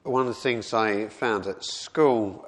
One of the things I found at school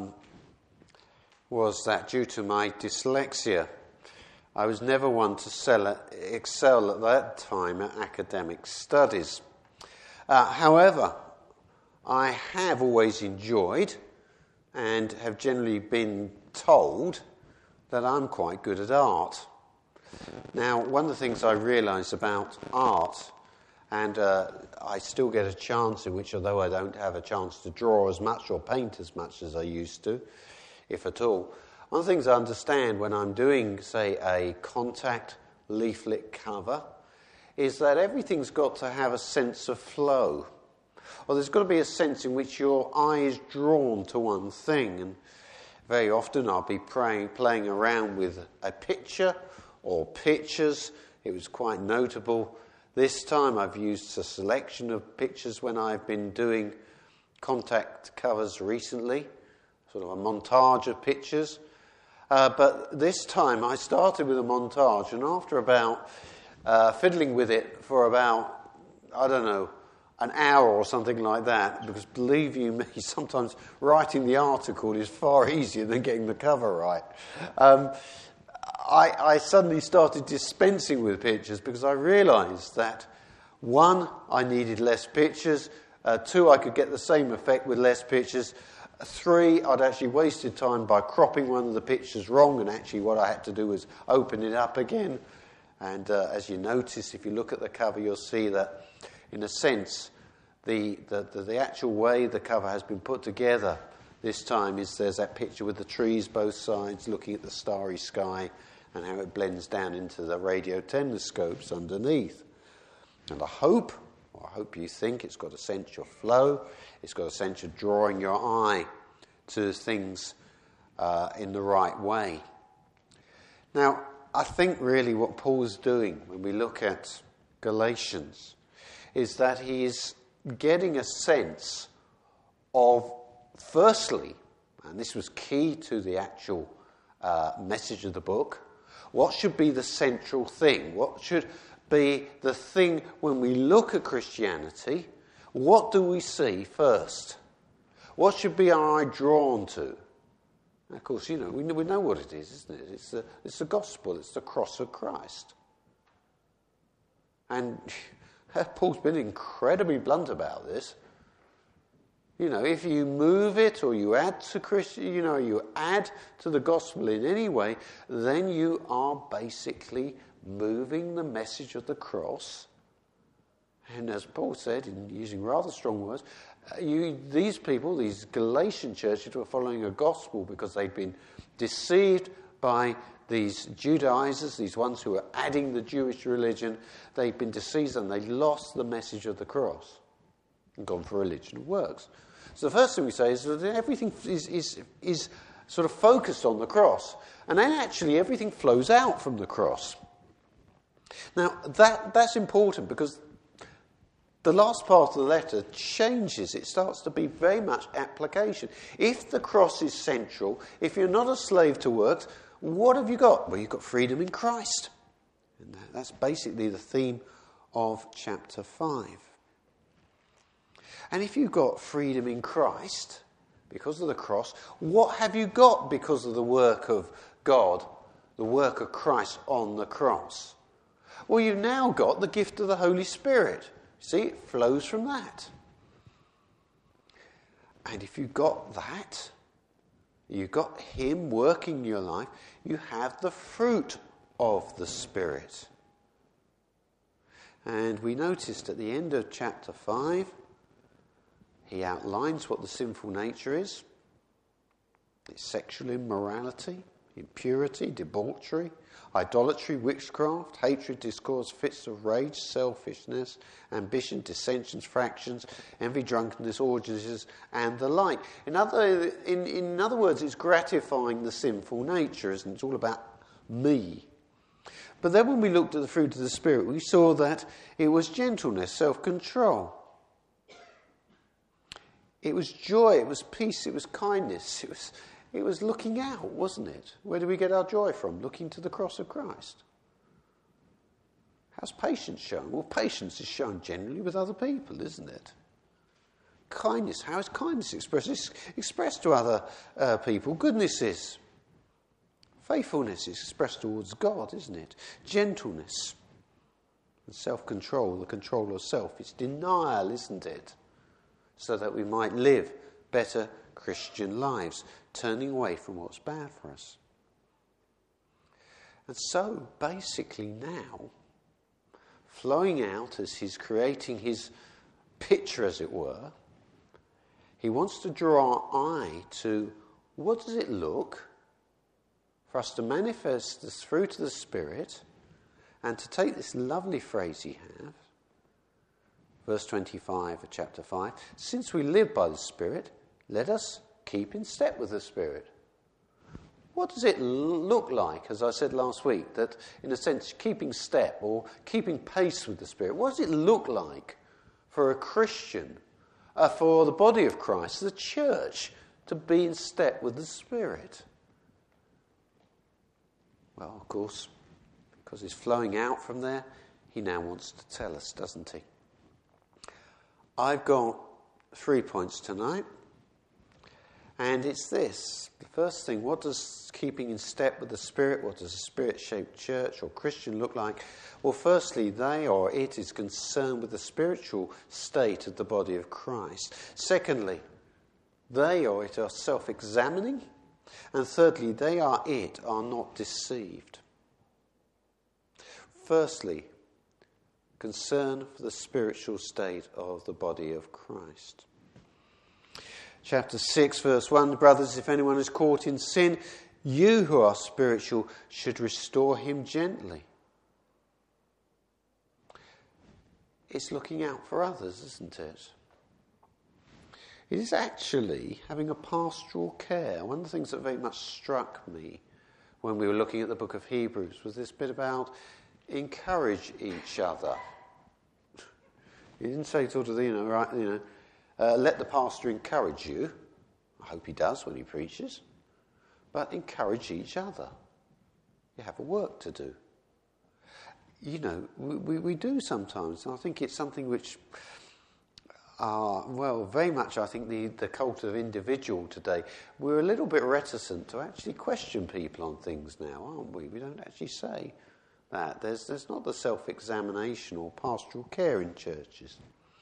was that due to my dyslexia, I was never one to excel at that time at academic studies. However, I have always enjoyed and have generally been told that I'm quite good at art. Now, one of the things I realise about art, and I still get a chance in which, although I don't have a chance to draw as much or paint as much as I used to, if at all, one of the things I understand when I'm doing, say, a contact leaflet cover is that everything's got to have a sense of flow. Or there's got to be a sense in which your eye is drawn to one thing. And very often I'll be playing around with a picture or pictures. It was quite notable. This time I've used a selection of pictures when I've been doing contact covers recently, sort of a montage of pictures. But this time I started with a montage, and after about fiddling with it for about, an hour or something like that, because believe you me, sometimes writing the article is far easier than getting the cover right. I suddenly started dispensing with pictures because I realised that, one, I needed less pictures, two, I could get the same effect with less pictures, three, I'd actually wasted time by cropping one of the pictures wrong, and actually what I had to do was open it up again. And as you notice, if you look at the cover, you'll see that, in a sense, the actual way the cover has been put together this time is there's that picture with the trees both sides looking at the starry sky and how it blends down into the radio telescopes underneath. And I hope you think it's got a sense of flow, it's got a sense of drawing your eye to things in the right way. Now, I think really what Paul's doing when we look at Galatians is that he is getting a sense of, firstly, and this was key to the actual message of the book, what should be the central thing? What should be the thing when we look at Christianity? What do we see first? What should be our eye drawn to? And of course, we know what it is, isn't it? It's the gospel, it's the cross of Christ. And Paul's been incredibly blunt about this. If you move it or you add to you add to the gospel in any way, then you are basically moving the message of the cross. And as Paul said, in using rather strong words, these people, these Galatian churches, were following a gospel because they'd been deceived by these Judaizers, these ones who were adding the Jewish religion. They'd been deceived and they lost the message of the cross and gone for religion of works. So the first thing we say is that everything is sort of focused on the cross. And then actually everything flows out from the cross. Now that's important because the last part of the letter changes. It starts to be very much application. If the cross is central, if you're not a slave to works, what have you got? Well, you've got freedom in Christ. And that's basically the theme of chapter 5. And if you've got freedom in Christ, because of the cross, what have you got because of the work of God, the work of Christ on the cross? Well, you've now got the gift of the Holy Spirit. See, it flows from that. And if you've got that, you've got Him working in your life, you have the fruit of the Spirit. And we noticed at the end of chapter 5, he outlines what the sinful nature is. It's sexual immorality, impurity, debauchery, idolatry, witchcraft, hatred, discord, fits of rage, selfishness, ambition, dissensions, fractions, envy, drunkenness, orgies, and the like. In other words, it's gratifying the sinful nature, isn't it? It's all about me. But then when we looked at the fruit of the Spirit, we saw that it was gentleness, self-control. It was joy, it was peace, it was kindness, it was looking out, wasn't it? Where do we get our joy from? Looking to the cross of Christ. How's patience shown? Well, patience is shown generally with other people, isn't it? Kindness. How is kindness expressed? It's expressed to other people. Goodness is. Faithfulness is expressed towards God, isn't it? Gentleness and self-control, the control of self. It's denial, isn't it? So that we might live better Christian lives, turning away from what's bad for us. And so, basically now, flowing out as he's creating his picture, as it were, he wants to draw our eye to what does it look for us to manifest this fruit of the Spirit, and to take this lovely phrase he has, verse 25 of chapter 5, since we live by the Spirit, let us keep in step with the Spirit. What does it look like, as I said last week, that in a sense keeping step or keeping pace with the Spirit, what does it look like for a Christian, for the body of Christ, the church, to be in step with the Spirit? Well, of course, because he's flowing out from there, he now wants to tell us, doesn't he? I've got 3 points tonight, and it's this. The first thing, what does keeping in step with the Spirit, what does a Spirit-shaped church or Christian look like? Well, firstly, they or it is concerned with the spiritual state of the body of Christ. Secondly, they or it are self-examining. And thirdly, they are it are not deceived. Firstly, concern for the spiritual state of the body of Christ. Chapter 6, verse 1, brothers, if anyone is caught in sin, you who are spiritual should restore him gently. It's looking out for others, isn't it? It is actually having a pastoral care. One of the things that very much struck me when we were looking at the book of Hebrews was this bit about encourage each other. He didn't say sort of, let the pastor encourage you. I hope he does when he preaches. But encourage each other. You have a work to do. You know, we do sometimes. And I think it's something which... very much I think the cult of individual today, we're a little bit reticent to actually question people on things now, aren't we? We don't actually say that. There's not the self-examination or pastoral care in churches.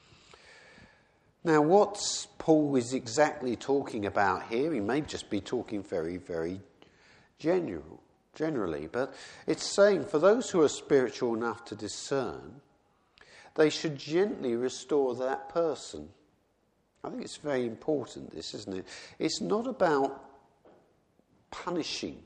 Now, what Paul is exactly talking about here, he may just be talking very, very generally, but it's saying for those who are spiritual enough to discern, they should gently restore that person. I think it's very important, this, isn't it? It's not about punishing.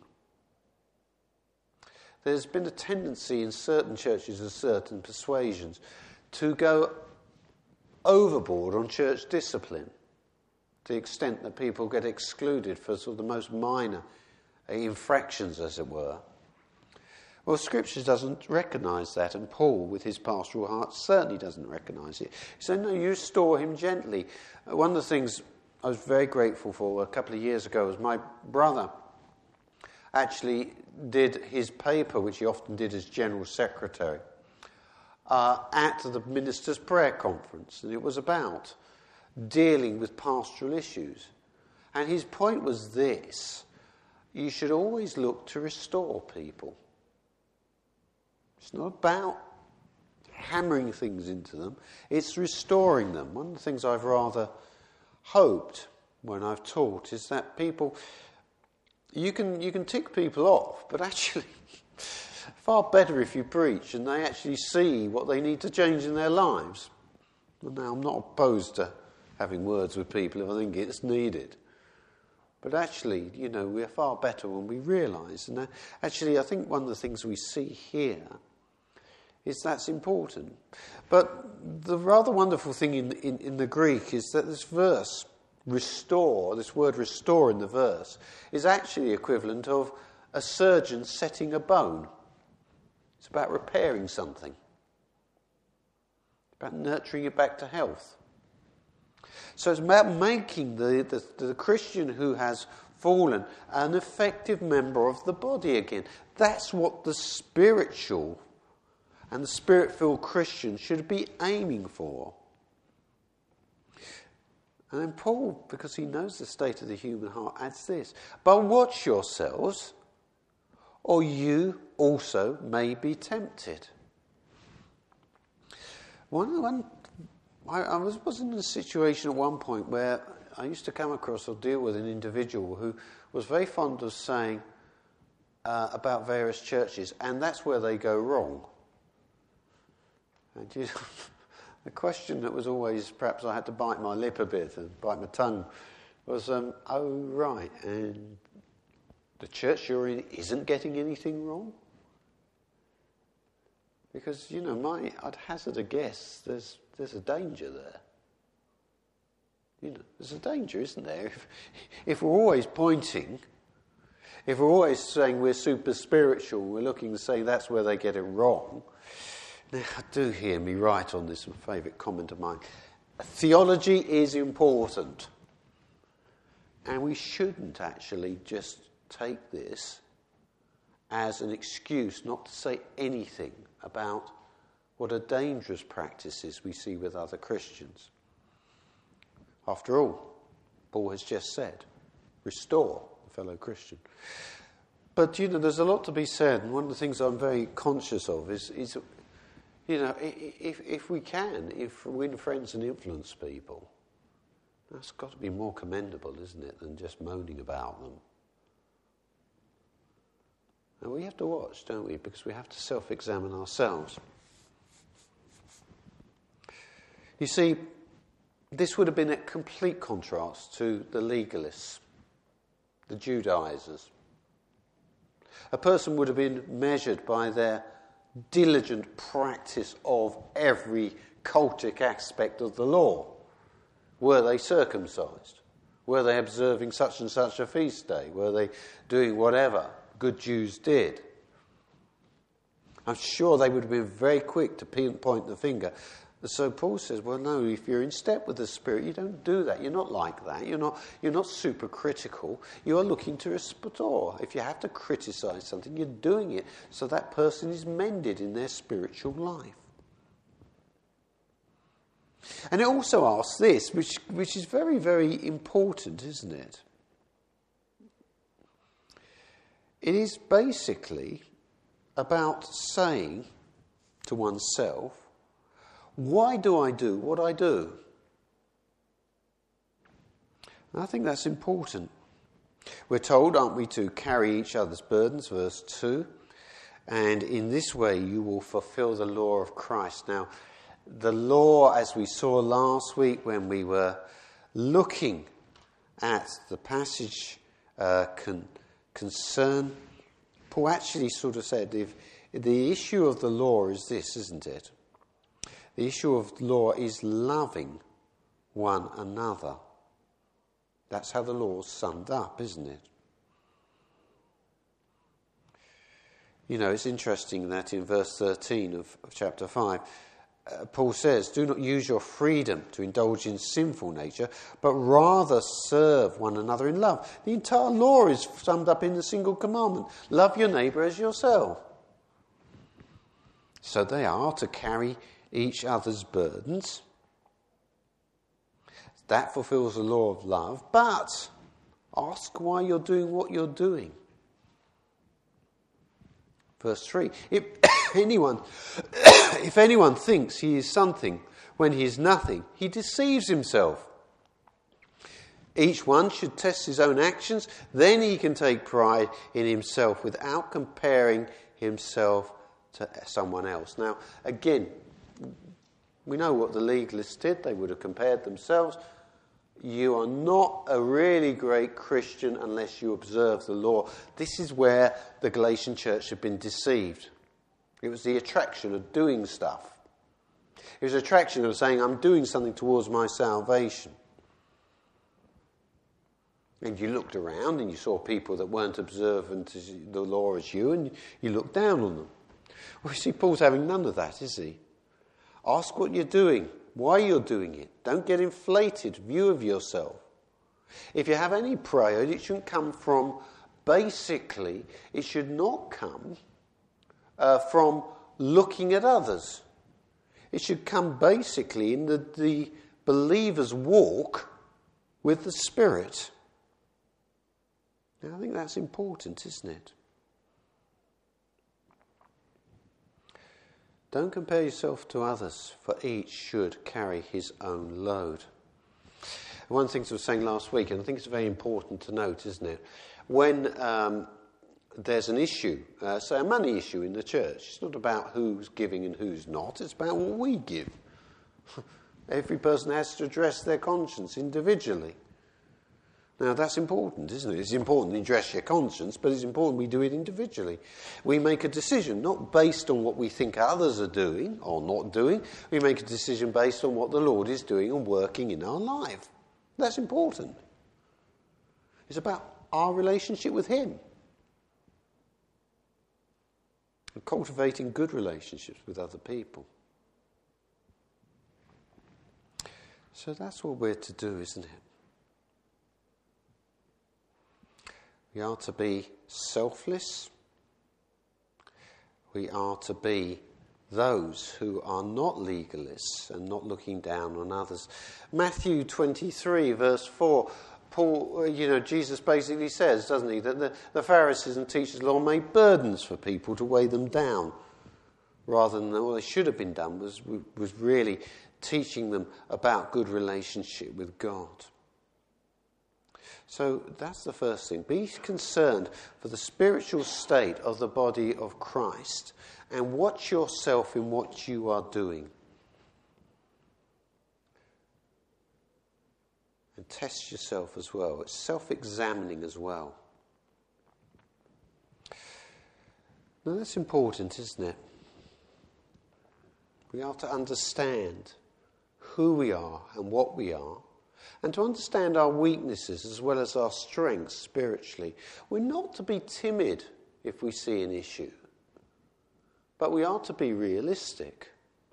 There's been a tendency in certain churches and certain persuasions to go overboard on church discipline to the extent that people get excluded for sort of the most minor infractions, as it were. Well, Scripture doesn't recognise that, and Paul, with his pastoral heart, certainly doesn't recognise it. He said, no, you restore him gently. One of the things I was very grateful for a couple of years ago was my brother actually did his paper, which he often did as General Secretary, at the Ministers' Prayer Conference, and it was about dealing with pastoral issues. And his point was this: you should always look to restore people. It's not about hammering things into them, it's restoring them. One of the things I've rather hoped when I've taught is that people, you can tick people off, but actually far better if you preach and they actually see what they need to change in their lives. Well, now, I'm not opposed to having words with people if I think it's needed. But actually, we're far better when we realise. And actually, I think one of the things we see here is that's important. But the rather wonderful thing in the Greek is that this verse, restore, this word restore in the verse, is actually the equivalent of a surgeon setting a bone. It's about repairing something. It's about nurturing it back to health. So it's about making the Christian who has fallen an effective member of the body again. That's what the spiritual and the Spirit-filled Christian should be aiming for. And then Paul, because he knows the state of the human heart, adds this: but watch yourselves, or you also may be tempted. I was in a situation at one point where I used to come across or deal with an individual who was very fond of saying about various churches, and that's where they go wrong. And the question that was always, perhaps I had to bite my lip a bit and bite my tongue, was, oh, right, and the church you're in isn't getting anything wrong? Because, I'd hazard a guess, there's a danger there. There's a danger, isn't there? If we're always pointing, if we're always saying we're super spiritual, we're looking to say that's where they get it wrong. Now, do hear me right on this, my favourite comment of mine. Theology is important. And we shouldn't actually just take this as an excuse not to say anything about what are dangerous practices we see with other Christians. After all, Paul has just said, restore a fellow Christian. But, there's a lot to be said, and one of the things I'm very conscious of is if we win friends and influence people, that's got to be more commendable, isn't it, than just moaning about them. And we have to watch, don't we, because we have to self-examine ourselves. You see, this would have been a complete contrast to the legalists, the Judaizers. A person would have been measured by their diligent practice of every cultic aspect of the law. Were they circumcised? Were they observing such and such a feast day? Were they doing whatever good Jews did? I'm sure they would have been very quick to point the finger. So Paul says, well, no, if you're in step with the Spirit, you don't do that. You're not like that. You're not super critical. You are looking to restore. If you have to criticize something, you're doing it so that person is mended in their spiritual life. And it also asks this, which is very, very important, isn't it? It is basically about saying to oneself, why do I do what I do? And I think that's important. We're told, aren't we, to carry each other's burdens, verse 2, and in this way you will fulfill the law of Christ. Now, the law, as we saw last week when we were looking at the passage concern, Paul actually sort of said, if the issue of the law is this, isn't it? The issue of law is loving one another. That's how the law's summed up, isn't it? It's interesting that in verse 13 of chapter 5, Paul says, do not use your freedom to indulge in sinful nature, but rather serve one another in love. The entire law is summed up in a single commandment. Love your neighbour as yourself. So they are to carry each other's burdens. That fulfills the law of love. But ask why you're doing what you're doing. Verse 3. If anyone thinks he is something when he is nothing, he deceives himself. Each one should test his own actions, then he can take pride in himself without comparing himself to someone else. Now, again, we know what the legalists did. They would have compared themselves. You are not a really great Christian unless you observe the law. This is where the Galatian church had been deceived. It was the attraction of doing stuff. It was the attraction of saying, I'm doing something towards my salvation. And you looked around and you saw people that weren't observant to the law as you, and you looked down on them. Well, you see, Paul's having none of that, is he? Ask what you're doing, why you're doing it. Don't get inflated view of yourself. If you have any pride, it shouldn't come from, basically, it should not come from looking at others. It should come basically in the believer's walk with the Spirit. Now, I think that's important, isn't it? Don't compare yourself to others, for each should carry his own load. One of the things I was saying last week, and I think it's very important to note, isn't it? When there's an issue, say a money issue in the church, it's not about who's giving and who's not, it's about what we give. Every person has to address their conscience individually. Now, that's important, isn't it? It's important to address your conscience, but it's important we do it individually. We make a decision not based on what we think others are doing or not doing. We make a decision based on what the Lord is doing and working in our life. That's important. It's about our relationship with Him. And cultivating good relationships with other people. So that's what we're to do, isn't it? We are to be selfless. We are to be those who are not legalists and not looking down on others. Matthew 23, verse 4, Jesus basically says, doesn't he, that the Pharisees and teachers of the law made burdens for people to weigh them down, rather than what they should have been done was really teaching them about good relationship with God. So that's the first thing. Be concerned for the spiritual state of the body of Christ and watch yourself in what you are doing. And test yourself as well. It's self-examining as well. Now that's important, isn't it? We are to understand who we are and what we are, and to understand our weaknesses as well as our strengths spiritually. We're not to be timid if we see an issue, but we are to be realistic.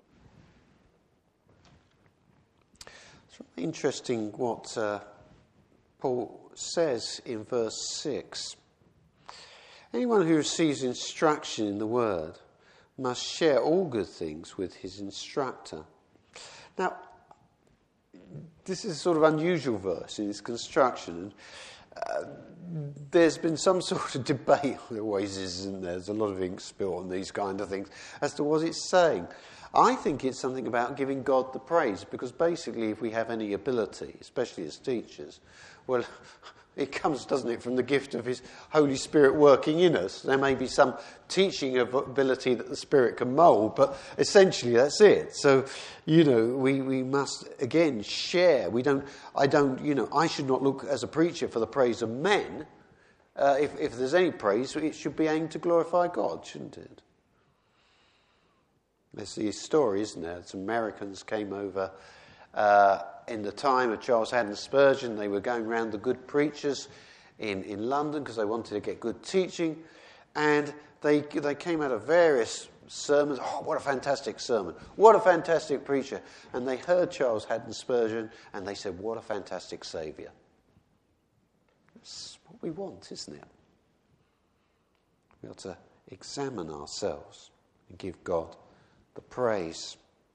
It's really interesting what Paul says in verse 6. Anyone who receives instruction in the word must share all good things with his instructor. Now, this is a sort of unusual verse in its construction. There's been some sort of debate, there always is, isn't there? There's a lot of ink spilt on these kind of things, as to what it's saying. I think it's something about giving God the praise, because basically if we have any ability, especially as teachers, well, it comes, doesn't it, from the gift of His Holy Spirit working in us. There may be some teaching ability that the Spirit can mould, but essentially that's it. So, we must, again, share. I should not look as a preacher for the praise of men. If there's any praise, it should be aimed to glorify God, shouldn't it? There's the story, isn't there? Some Americans came over in the time of Charles Haddon Spurgeon. They were going around the good preachers in London because they wanted to get good teaching, and they came out of various sermons. Oh, what a fantastic sermon, what a fantastic preacher. And they heard Charles Haddon Spurgeon and they said, what a fantastic saviour. That's what we want, isn't it? We ought to examine ourselves and give God the praise.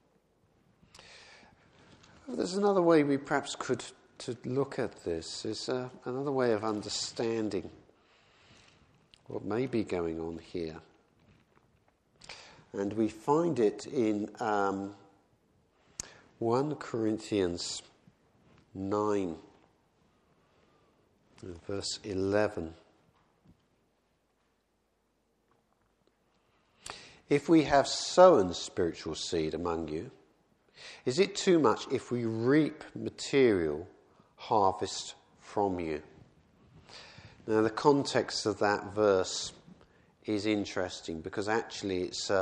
There's another way we perhaps could to look at this. Is another way of understanding what may be going on here. And we find it in 1 Corinthians 9, verse 11. If we have sown spiritual seed among you, is it too much if we reap material harvest from you? Now, the context of that verse is interesting, because actually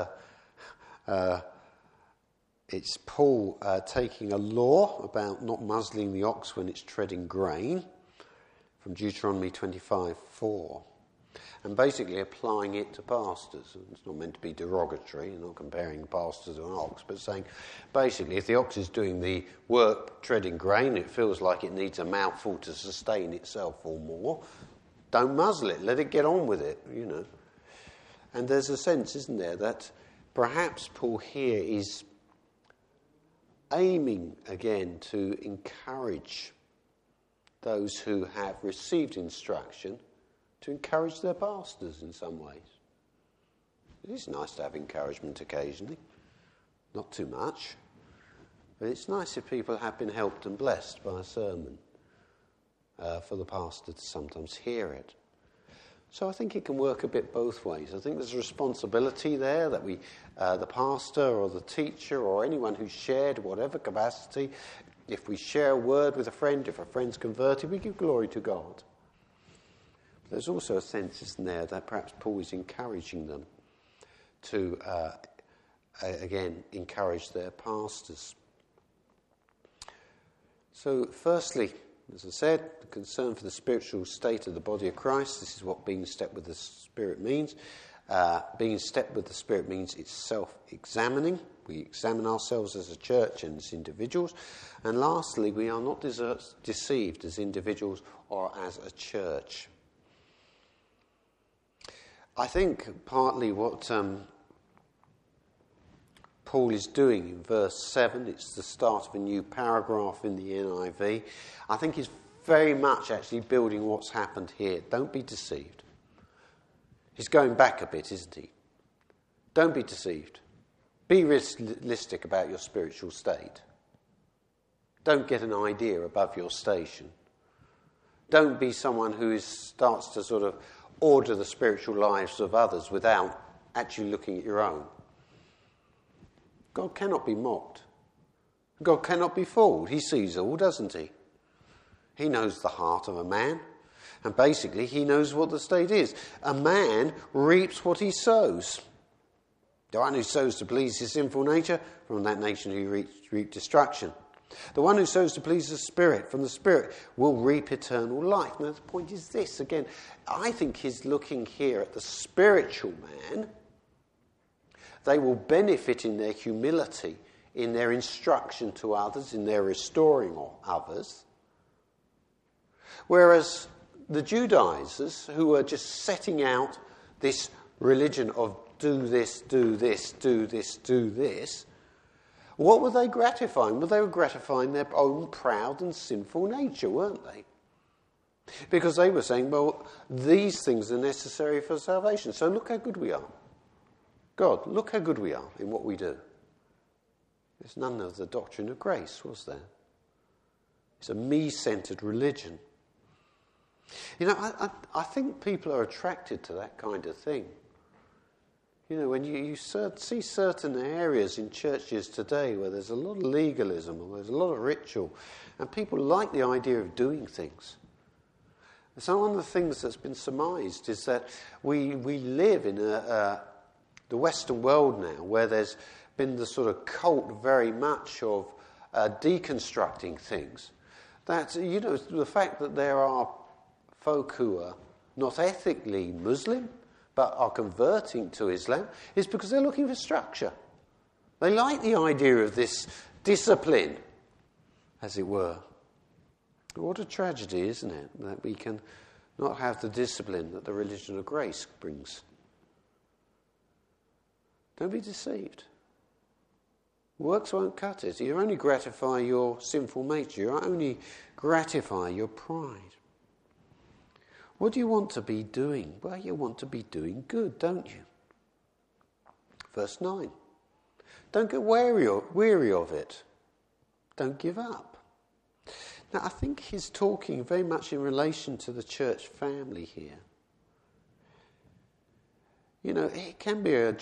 it's Paul taking a law about not muzzling the ox when it's treading grain from Deuteronomy 25:4. And basically applying it to pastors. It's not meant to be derogatory, you're not comparing pastors to an ox, but saying, basically, if the ox is doing the work treading grain, it feels like it needs a mouthful to sustain itself or more, don't muzzle it, let it get on with it, And there's a sense, isn't there, that perhaps Paul here is aiming again to encourage those who have received instruction to encourage their pastors in some ways. It is nice to have encouragement occasionally, not too much, but it's nice if people have been helped and blessed by a sermon for the pastor to sometimes hear it. So I think it can work a bit both ways. I think there's a responsibility there that we, the pastor or the teacher or anyone who's shared, whatever capacity, if we share a word with a friend, if a friend's converted, we give glory to God. But there's also a sense, isn't there, that perhaps Paul is encouraging them to, again, encourage their pastors. So, firstly, as I said, the concern for the spiritual state of the body of Christ. This is what being in step with the Spirit means. Being in step with the Spirit means it's self-examining. We examine ourselves as a church and as individuals. And lastly, we are not deceived as individuals or as a church. I think partly what Paul is doing in verse 7, it's the start of a new paragraph in the NIV. I think he's very much actually building what's happened here. Don't be deceived. He's going back a bit, isn't he? Don't be deceived. Be realistic about your spiritual state. Don't get an idea above your station. Don't be someone who starts to sort of order the spiritual lives of others without actually looking at your own. God cannot be mocked. God cannot be fooled. He sees all, doesn't he? He knows the heart of a man. And basically, he knows what the state is. A man reaps what he sows. The one who sows to please his sinful nature, from that nature he reap destruction. The one who sows to please the Spirit, from the Spirit will reap eternal life. Now the point is this, again, I think he's looking here at the spiritual man. They will benefit in their humility, in their instruction to others, in their restoring of others. Whereas the Judaizers, who are just setting out this religion of do this, do this, do this, do this, what were they gratifying? Well, they were gratifying their own proud and sinful nature, weren't they? Because they were saying, well, these things are necessary for salvation, so look how good we are. God, look how good we are in what we do. There's none of the doctrine of grace, was there? It's a me-centered religion. You know, I think people are attracted to that kind of thing. You know, when you see certain areas in churches today where there's a lot of legalism or there's a lot of ritual, and people like the idea of doing things. So one of the things that's been surmised is that we live in the Western world now, where there's been the sort of cult very much of deconstructing things. That, you know, the fact that there are folk who are not ethically Muslim, but are converting to Islam, is because they're looking for structure. They like the idea of this discipline, as it were. What a tragedy, isn't it, that we can not have the discipline that the religion of grace brings. Don't be deceived. Works won't cut it. You only gratify your sinful nature. You only gratify your pride. What do you want to be doing? Well, you want to be doing good, don't you? Verse 9. Don't get weary of it. Don't give up. Now, I think he's talking very much in relation to the church family here. You know, it can be a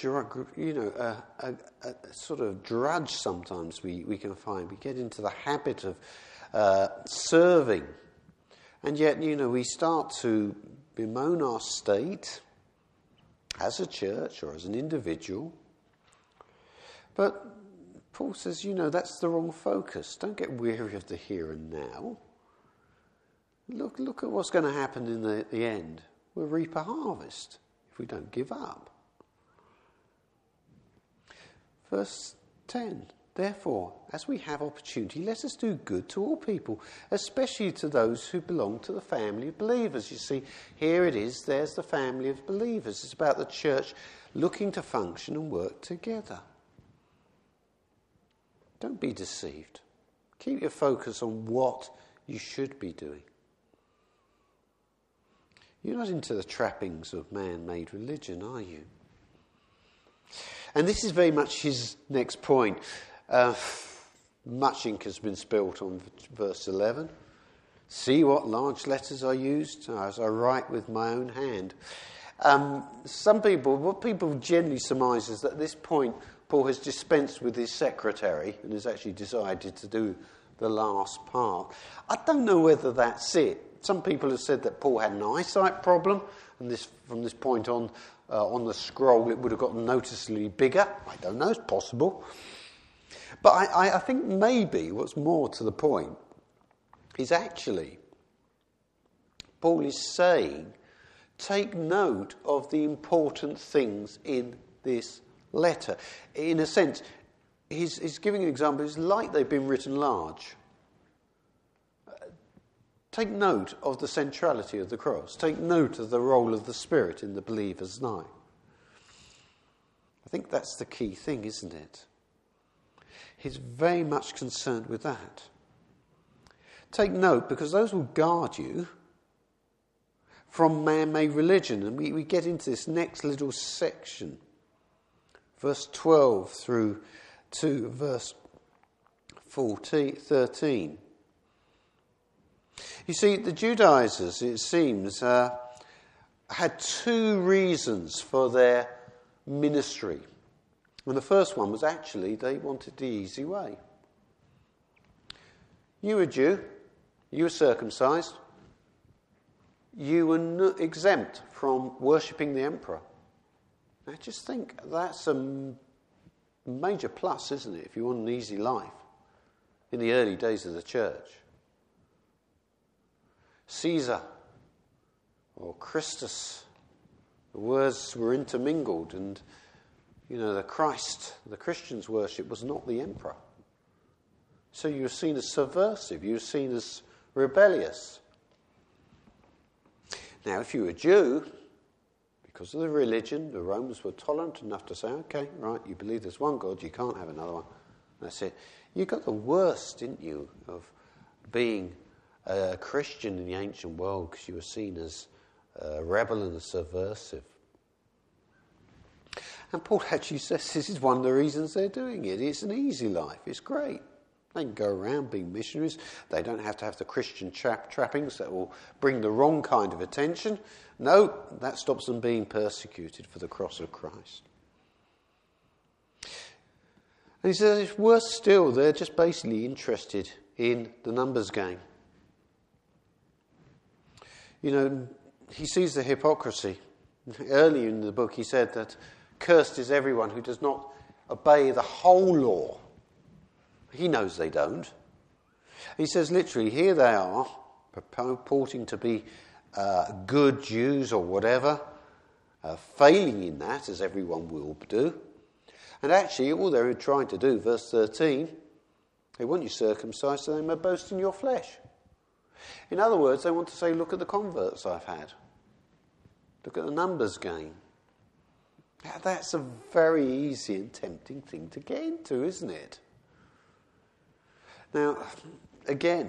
sort of drudge sometimes we can find. We get into the habit of serving. And yet, you know, we start to bemoan our state as a church or as an individual. But Paul says, you know, that's the wrong focus. Don't get weary of the here and now. Look at what's going to happen in the end. We'll reap a harvest if we don't give up. Verse 10. Therefore, as we have opportunity, let us do good to all people, especially to those who belong to the family of believers. You see, here it is, there's the family of believers. It's about the church looking to function and work together. Don't be deceived. Keep your focus on what you should be doing. You're not into the trappings of man-made religion, are you? And this is very much his next point. Much ink has been spilt on verse 11. See what large letters I used as I write with my own hand. What people generally surmise is that at this point Paul has dispensed with his secretary and has actually decided to do the last part. I don't know whether that's it. Some people have said that Paul had an eyesight problem, and from this point on the scroll it would have gotten noticeably bigger. I don't know, it's possible. But I think maybe what's more to the point is actually Paul is saying, take note of the important things in this letter. In a sense, he's giving an example. It's like they've been written large. Take note of the centrality of the cross. Take note of the role of the Spirit in the believer's life. I think that's the key thing, isn't it? He's very much concerned with that. Take note, because those will guard you from man-made religion. And we get into this next little section, verse 12 through to verse 13. You see, the Judaizers, it seems, had two reasons for their ministry. And the first one was actually they wanted the easy way. You were Jew, you were circumcised, you were exempt from worshipping the emperor. Now just think, that's a major plus, isn't it, if you want an easy life in the early days of the church. Caesar or Christus, the words were intermingled, and the Christ, the Christians' worship was not the emperor. So you were seen as subversive, you were seen as rebellious. Now, if you were a Jew, because of the religion, the Romans were tolerant enough to say, okay, right, you believe there's one God, you can't have another one. That's it. You got the worst, didn't you, of being a Christian in the ancient world, because you were seen as a rebel and a subversive. And Paul actually says this is one of the reasons they're doing it. It's an easy life. It's great. They can go around being missionaries. They don't have to have the Christian trappings that will bring the wrong kind of attention. No, that stops them being persecuted for the cross of Christ. And he says it's worse still. They're just basically interested in the numbers game. He sees the hypocrisy. Earlier in the book he said that cursed is everyone who does not obey the whole law. He knows they don't. He says literally, here they are, purporting to be good Jews or whatever, failing in that, as everyone will do. And actually, all they're trying to do, verse 13, they want you circumcised so they may boast in your flesh. In other words, they want to say, look at the converts I've had. Look at the numbers game. Now, that's a very easy and tempting thing to get into, isn't it? Now, again,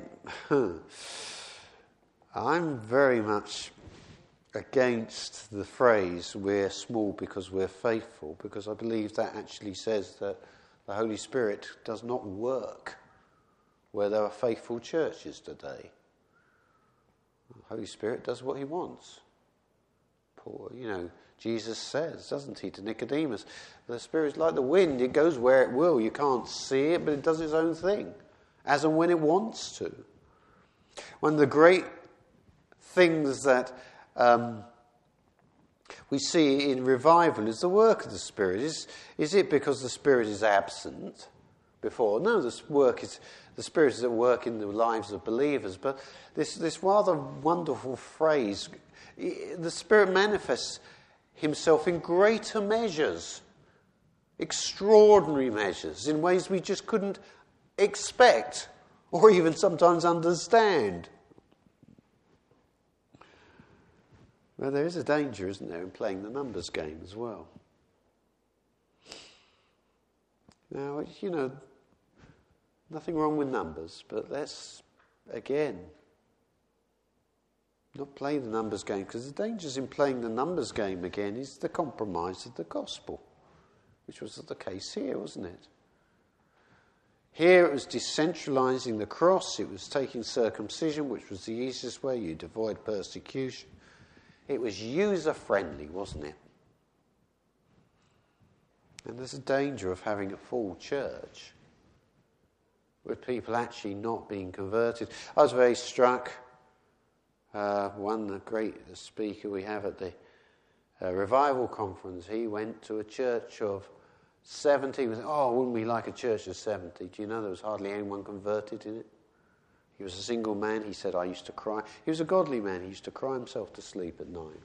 I'm very much against the phrase, we're small because we're faithful, because I believe that actually says that the Holy Spirit does not work where there are faithful churches today. The Holy Spirit does what he wants. Jesus says, doesn't he, to Nicodemus, the Spirit's like the wind, it goes where it will. You can't see it, but it does its own thing, as and when it wants to. One of the great things that we see in revival is the work of the Spirit. Is it because the Spirit is absent before? No, the Spirit is at work in the lives of believers. But this rather wonderful phrase, the Spirit manifests himself in greater measures, extraordinary measures, in ways we just couldn't expect or even sometimes understand. Well, there is a danger, isn't there, in playing the numbers game as well. Now, nothing wrong with numbers, but let's, again, Not play the numbers game, because the dangers in playing the numbers game again is the compromise of the gospel, which was the case here, wasn't it? Here it was decentralising the cross, it was taking circumcision, which was the easiest way, you'd avoid persecution. It was user-friendly, wasn't it? And there's a danger of having a full church with people actually not being converted. I was very struck. One great speaker we have at the revival conference, he went to a church of 70. Wouldn't we like a church of 70? Do you know there was hardly anyone converted in it? He was a single man. He said, I used to cry. He was a godly man. He used to cry himself to sleep at night.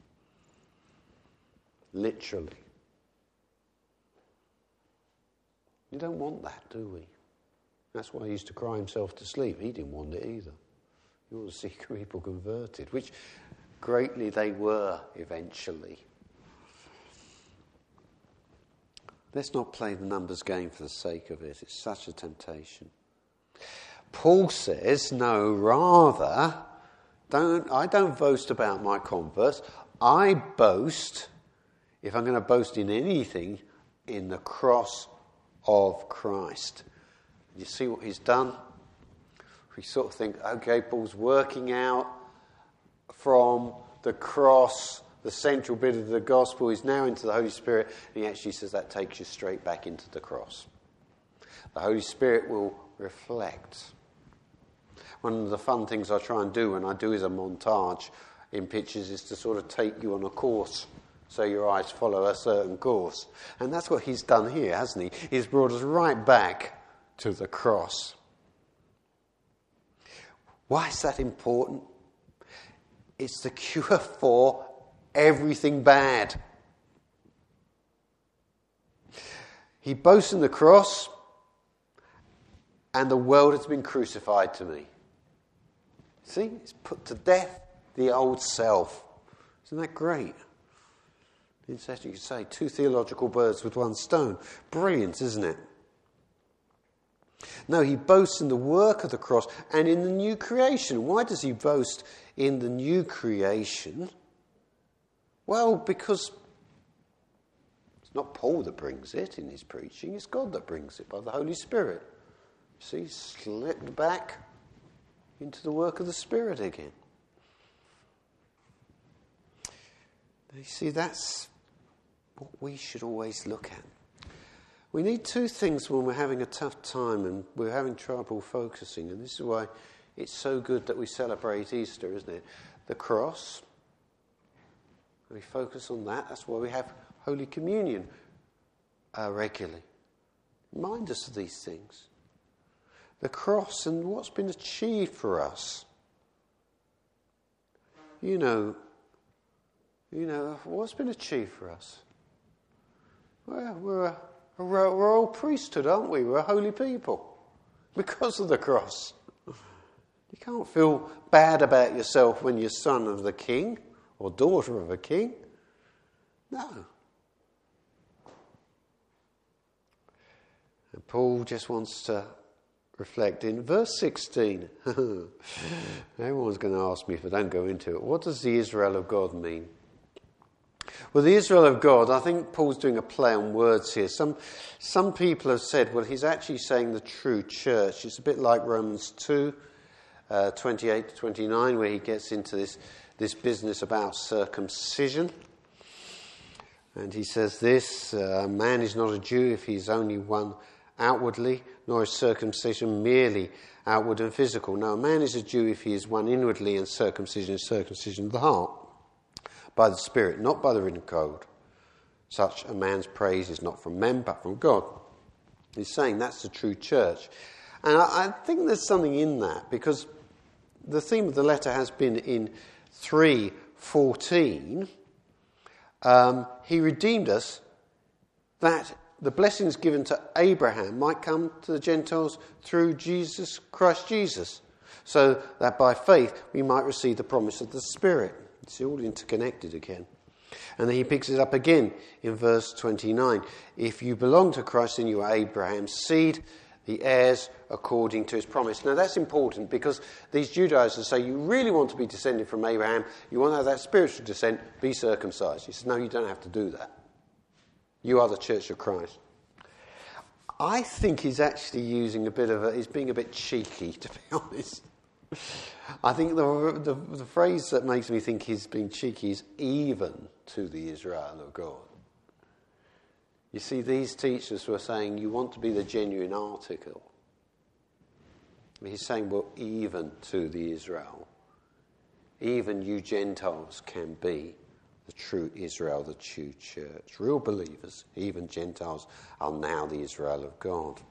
Literally. You don't want that, do we? That's why he used to cry himself to sleep. He didn't want it either. He wanted to see people converted, which greatly they were eventually. Let's not play the numbers game for the sake of it. It's such a temptation. Paul says, no, rather, I don't boast about my converts. I boast, if I'm going to boast in anything, in the cross of Christ. You see what he's done? We sort of think, okay, Paul's working out from the cross, the central bit of the gospel. He's now into the Holy Spirit, and he actually says that takes you straight back into the cross. The Holy Spirit will reflect. One of the fun things I try and do when I do is a montage in pictures is to sort of take you on a course so your eyes follow a certain course. And that's what he's done here, hasn't he? He's brought us right back to the cross. Why is that important? It's the cure for everything bad. He boasts in the cross, and the world has been crucified to me. See, it's put to death the old self. Isn't that great? It's actually, you could say, two theological birds with one stone. Brilliant, isn't it? No, he boasts in the work of the cross and in the new creation. Why does he boast in the new creation? Well, because it's not Paul that brings it in his preaching, it's God that brings it by the Holy Spirit. See, slipped back into the work of the Spirit again. You see, that's what we should always look at. We need two things when we're having a tough time and we're having trouble focusing, and this is why it's so good that we celebrate Easter, isn't it? The cross. We focus on that. That's why we have Holy Communion regularly. Remind us of these things. The cross and what's been achieved for us. You know, what's been achieved for us? Well, we're a royal priesthood, aren't we? We're a holy people because of the cross. You can't feel bad about yourself when you're son of the king or daughter of a king. No. And Paul just wants to reflect in verse 16. Everyone's going to ask me if I don't go into it. What does the Israel of God mean? Well, the Israel of God, I think Paul's doing a play on words here. Some people have said, well, he's actually saying the true church. It's a bit like Romans 2, 28 to 29, where he gets into this business about circumcision. And he says this, man is not a Jew if he's only one outwardly, nor is circumcision merely outward and physical. No, a man is a Jew if he is one inwardly, and circumcision is circumcision of the heart, by the Spirit, not by the written code. Such a man's praise is not from men, but from God. He's saying that's the true church. And I think there's something in that, because the theme of the letter has been in 3:14. He redeemed us that the blessings given to Abraham might come to the Gentiles through Christ Jesus, so that by faith we might receive the promise of the Spirit. It's all interconnected again. And then he picks it up again in verse 29. If you belong to Christ, then you are Abraham's seed, the heirs according to his promise. Now that's important because these Judaizers say you really want to be descended from Abraham, you want to have that spiritual descent, be circumcised. He says, no, you don't have to do that. You are the Church of Christ. I think he's actually using he's being a bit cheeky, to be honest. I think the phrase that makes me think he's being cheeky is even to the Israel of God. You see, these teachers were saying you want to be the genuine article. He's saying, well, even to the Israel. Even you Gentiles can be the true Israel, the true church. Real believers, even Gentiles, are now the Israel of God.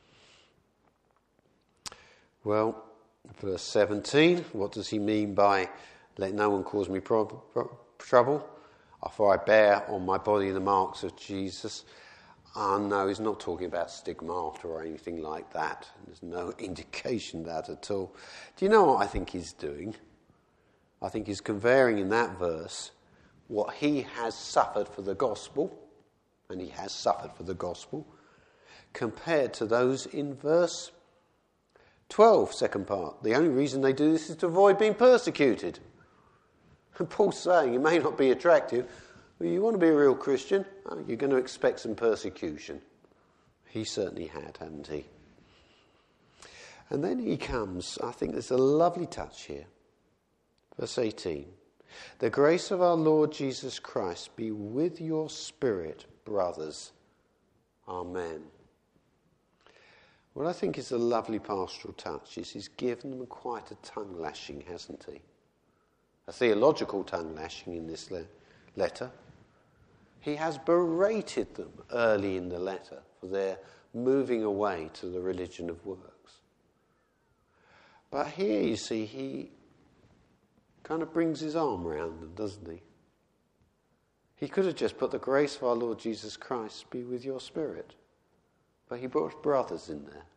Well, verse 17, what does he mean by let no one cause me trouble? For I bear on my body the marks of Jesus. No, he's not talking about stigmata or anything like that. There's no indication of that at all. Do you know what I think he's doing? I think he's comparing in that verse what he has suffered for the gospel, and he has suffered for the gospel, compared to those in verse 12, second part. The only reason they do this is to avoid being persecuted. And Paul's saying it may not be attractive, but you want to be a real Christian, you're going to expect some persecution. He certainly had, hadn't he? And then he comes, I think there's a lovely touch here. Verse 18. The grace of our Lord Jesus Christ be with your spirit, brothers. Amen. What I think is a lovely pastoral touch is he's given them quite a tongue lashing, hasn't he? A theological tongue lashing in this letter. He has berated them early in the letter for their moving away to the religion of works. But here, you see, he kind of brings his arm around them, doesn't he? He could have just put the grace of our Lord Jesus Christ be with your spirit. But he brought brothers in there.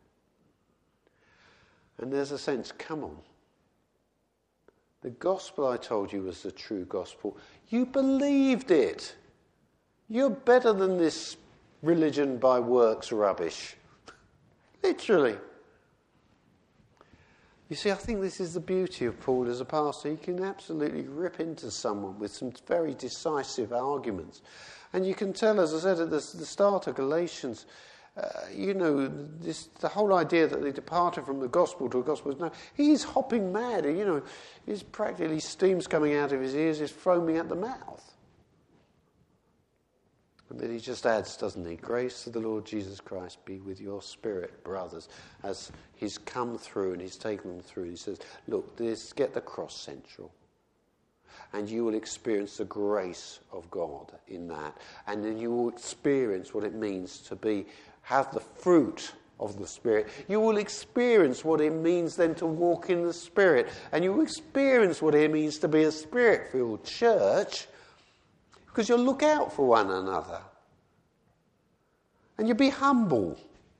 And there's a sense, come on. The gospel I told you was the true gospel. You believed it. You're better than this religion by works rubbish. Literally. You see, I think this is the beauty of Paul as a pastor. He can absolutely rip into someone with some very decisive arguments. And you can tell, as I said at the start of Galatians, the whole idea that they departed from the gospel to a gospel, no, he's hopping mad. He's practically steam's coming out of his ears, he's foaming at the mouth. And then he just adds, doesn't he? Grace of the Lord Jesus Christ be with your spirit, brothers, as he's come through and he's taken them through. He says, look, get the cross central. And you will experience the grace of God in that. And then you will experience what it means to have the fruit of the Spirit. You will experience what it means then to walk in the Spirit. And you will experience what it means to be a Spirit-filled church, because you'll look out for one another. And you'll be humble.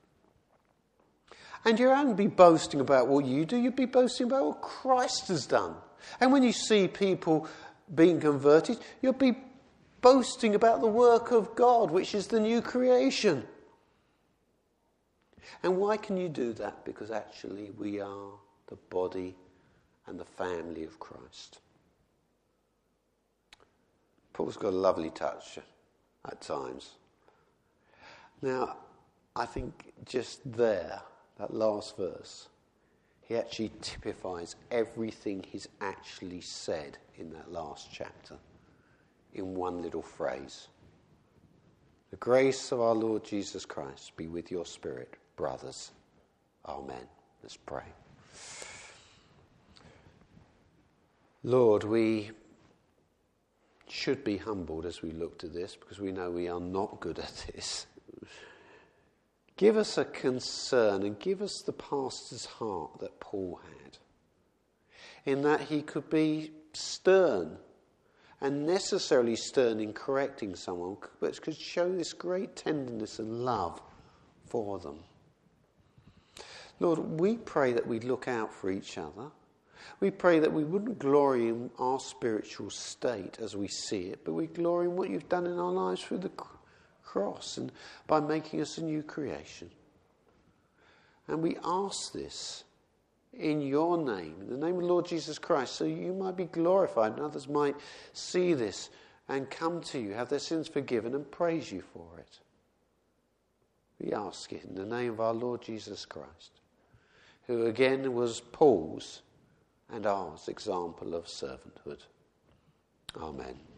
And you won't be boasting about what you do, you'll be boasting about what Christ has done. And when you see people being converted, you'll be boasting about the work of God, which is the new creation. And why can you do that? Because actually we are the body and the family of Christ. Paul's got a lovely touch at times. Now, I think just there, that last verse, he actually typifies everything he's actually said in that last chapter in one little phrase. The grace of our Lord Jesus Christ be with your spirit, brothers. Amen. Let's pray. Lord, we should be humbled as we looked at this, because we know we are not good at this. Give us a concern and give us the pastor's heart that Paul had, in that he could be stern and necessarily stern in correcting someone, but could show this great tenderness and love for them. Lord, we pray that we'd look out for each other. We pray that we wouldn't glory in our spiritual state as we see it, but we glory in what you've done in our lives through the cross and by making us a new creation. And we ask this in your name, in the name of the Lord Jesus Christ, so you might be glorified and others might see this and come to you, have their sins forgiven and praise you for it. We ask it in the name of our Lord Jesus Christ, who again was Paul's and ours example of servanthood. Amen.